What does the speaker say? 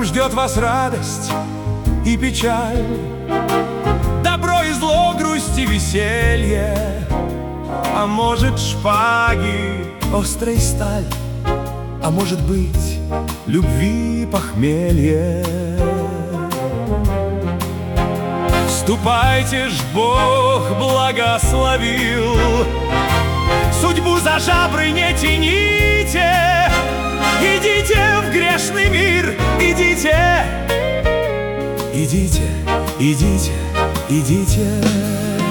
ждет вас радость и печаль, добро и зло, грусть и веселье, а может шпаги, острая сталь, а может быть любви похмелье. Ступайте ж, Бог благословил, судьбу за жабры не тяните, идите в грешный мир, идите, идите, идите, идите.